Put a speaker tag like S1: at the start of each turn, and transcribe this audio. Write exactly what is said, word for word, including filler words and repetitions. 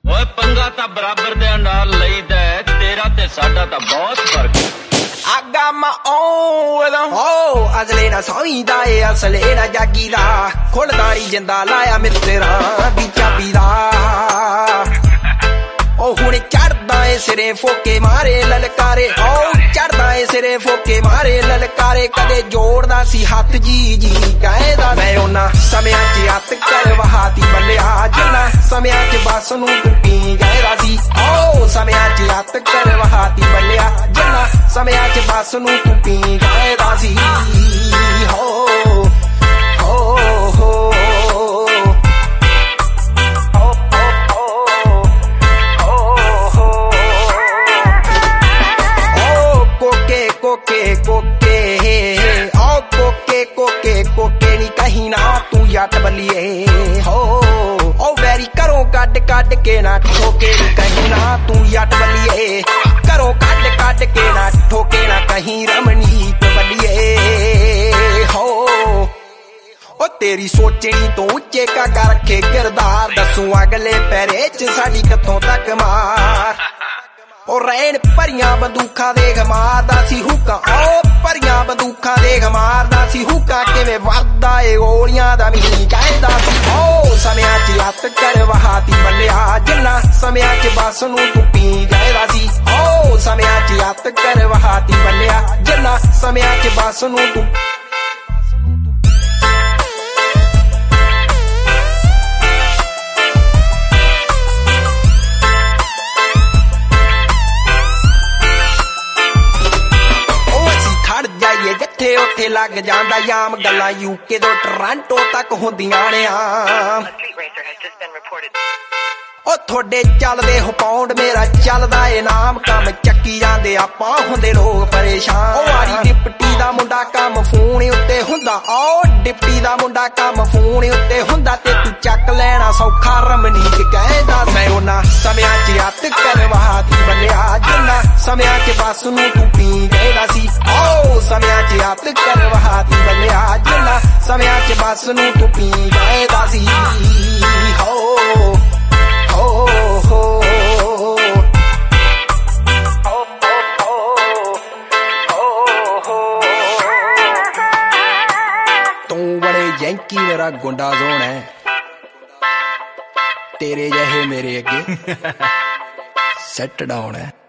S1: ਓਏ ਪੰਗਾ ਤਾਂ ਬਰਾਬਰ ਦੇ ਨਾਲ ਲਈਦਾ, ਤੇਰਾ ਤੇ ਸਾਡਾ ਤਾਂ ਬਹੁਤ ਫਰਕ ਹੈ।
S2: I got my own rhythm. Oh, ਅਸਲੇ ਨਾ ਸੌਂਦਾ ਏ ਅਸਲੇ ਨਾ ਜਾਗੀਦਾ, ਖੁੱਲਦਾਰੀ ਜਿੰਦਾ ਲਾਇਆ ਮਿੱਤਰਾਂ ਦੀ ਚਾਬੀ ਦਾ। ਉਹ ਹੁਣ ਚੜਦਾ ਏ ਸਿਰੇ ਫੋਕੇ ਮਾਰੇ ਲਲਕਾਰੇ, ਉਹ ਚੜਦਾ ਏ ਸਿਰੇ ਫੋਕੇ ਮਾਰੇ ਲਲਕਾਰੇ। ਕਦੇ ਜੋੜਦਾ ਸੀ ਹੱਥ ਜੀ ਜੀ ਕਹਿੰਦਾ ਮੈਂ ਉਹਨਾਂ ਸਮਿਆਂ ਚ ਹੱਥ ਕਰ ਵਹਾਤੀ ਬੱਲਿਆ, ਜਿੰਨਾ ਸਮਿਆਂ ਚ ਬਸ ਨੂੰ ਤੂੰ ਪੀ ਗਏਦਾ ਸੀ। ਉਹ ਸਮਿਆਂ ਚ ਹੱਥ ਕਰ ਵਹਾਤੀ ਬੱਲਿਆ, ਜਿੰਨਾ ਸਮਿਆਂ ਚ ਬਸ ਨੂੰ ਤੂੰ ਪੀ ਗਏਦਾ ਸੀ। ਹੋ ਹੋ ਹੋ ਕੋਕੇ ਕੋਕੇ ਓ ਕੋਕੇ ਕੋਕੇ ਕੋਕੇ ਨੀ ਕਹੀਂ ਨਾ ਤੂੰ ਜੱਟ ਬੱਲੀਏ। ਹੋ ਓ ਵੈਰੀ ਘਰੋਂ ਕੱਢ ਕੱਢ ਕੇ ਨਾ ਠੋਕੇ ਨੀ ਕਹੀਂ ਨਾ ਤੂੰ ਜੱਟ ਬੱਲੀਏ। ਘਰੋਂ ਕੱਢ ਕੱਢ ਕੇ ਨਾ ਠੋਕੇ ਨਾ ਕਹੀਂ ਰਮਣੀਤ ਬੱਲੀਏ। ਹੋ ਓ ਤੇਰੀ ਸੋਚਣੀ ਤੋਂ ਉੱਚੇ ਕਾ ਕਰ ਰੱਖੇ ਕਿਰਦਾਰ, ਦੱਸੂ ਅਗਲੇ ਪੈਰੇ ਚ ਸਾਡੀ ਕਿੱਥੋਂ ਤੱਕ ਮਾਰ। ਉਹ ਰੈਣ ਭਰੀਆਂ ਬੰਦੂਕਾਂ ਦੇਖ ਮਾਰਦਾ ਸੀ ਹੁੱਕਾ, ਉਹ ਭਰੀਆਂ ਬੰਦੂਕਾਂ ਦੇਖ ਮਾਰਦਾ ਸੀ ਹੁੱਕਾ। ਕਿਵੇਂ ਵਰਦਾ ਏ ਗੋਲੀਆਂ ਦਾ ਮੀਂਹ ਕਹਿੰਦਾ ਸੀ। ਉਹ ਸਮਿਆਂ ਚ ਹੱਥ ਕਰ ਵਹਾਤੀ ਬੱਲਿਆ, ਜਿੰਨਾ ਸਮਿਆਂ ਚ ਬਸ ਨੂੰ ਤੂੰ ਪੀ ਗਏਦਾ ਸੀ। ਉਹ ਸਮਿਆਂ ਚ ਹੱਥ ਕਰ ਵਹਾਤੀ ਬੱਲਿਆ, ਜਿੰਨਾ ਸਮਿਆਂ ਚ ਬਸ ਨੂੰ ਤੂੰ ਜਿੱਥੇ ਉੱਥੇ ਲੱਗ ਜਾਂਦਾ ਯਾਮ, ਗੱਲਾਂ ਯੂਕੇ ਤੋਂ ਟੋਰਾਂਟੋ ਤੱਕ ਹੁੰਦੀਆਂ ਨੇ ਆਮ। ਉਹ ਤੁਹਾਡੇ ਚੱਲਦੇ ਹੋ ਪਾਉਂਡ, ਮੇਰਾ ਚੱਲਦਾ ਏ ਨਾਮ। ਕੰਮ ਚੱਕੀ ਜਾਂਦੇ ਆਪਾਂ ਹੁੰਦੇ ਲੋਕ ਪਰੇਸ਼ਾਨ। ਉਹ ਆੜੀ ਡਿਪਟੀ ਦਾ ਮੁੰਡਾ ਕੰਮ ਫੋਨ ਉੱਤੇ ਹੁੰਦਾ, ਉਹ ਡਿਪਟੀ ਦਾ ਮੁੰਡਾ ਕੰਮ ਫੋਨ ਉੱਤੇ ਹੁੰਦਾ। ਤੇ ਤੂੰ ਚੱਕ ਲੈਣਾ ਸੌਖਾ ਰਮਨੀਕ ਕਹਿੰਦਾ ਮੈਂ ਉਹਨਾਂ ਸਮਿਆਂ ਚ ਹੱਥ ਕਰ ਵਹਾਤੀ ਬੱਲਿਆ, ਜਿੰਨਾ ਸਮਿਆਂ ਚ ਬਸ ਨੂੰ ਤੂੰ ਪੀ ਗਏਦਾ ਸੀ। ਉਹ ਸਮਿਆਂ ਚ ਹੱਥ ਕਰ ਵਹਾਤੀ ਬੱਲਿਆ, ਜਿੰਨਾ ਸਮਿਆਂ ਚ ਬਸ ਨੂੰ ਤੂੰ ਪੀ ਗਏਦਾ ਸੀ। ਹੋ ਹੋ ਹੋ ਤੂੰ ਬੜੇ ਯੈਂਕੀ ਮੇਰਾ ਗੁੰਡਾ ਜ਼ੋਨ ਹੈ, ਤੇਰੇ ਜਿਹੇ ਮੇਰੇ ਅੱਗੇ ਸੈੱਟ ਡਾਊਨ ਹੈ।